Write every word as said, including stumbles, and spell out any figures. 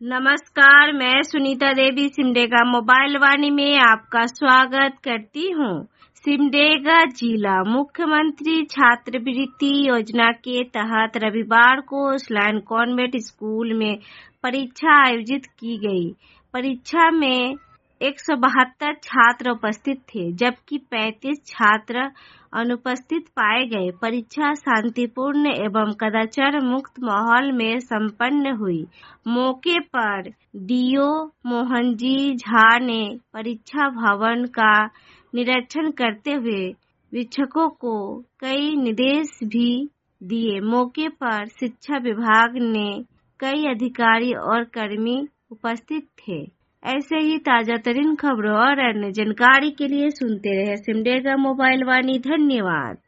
नमस्कार, मैं सुनीता देवी सिमडेगा मोबाइल वाणी में आपका स्वागत करती हूँ। सिमडेगा जिला मुख्यमंत्री छात्रवृत्ति योजना के तहत रविवार को उस्लाइन कॉन्वेंट स्कूल में परीक्षा आयोजित की गई। परीक्षा में एक सौ बहत्तर छात्र उपस्थित थे, जबकि पैंतीस छात्र अनुपस्थित पाए गए। परीक्षा शांतिपूर्ण एवं कदाचार मुक्त माहौल में संपन्न हुई। मौके पर डीओ मोहनजी झा ने परीक्षा भवन का निरीक्षण करते हुए वीक्षकों को कई निर्देश भी दिए। मौके पर शिक्षा विभाग ने कई अधिकारी और कर्मी उपस्थित थे। ऐसे ही ताजा तरीन खबरों और अन्य जानकारी के लिए सुनते रहे सिमडेगा मोबाइल वाणी। धन्यवाद।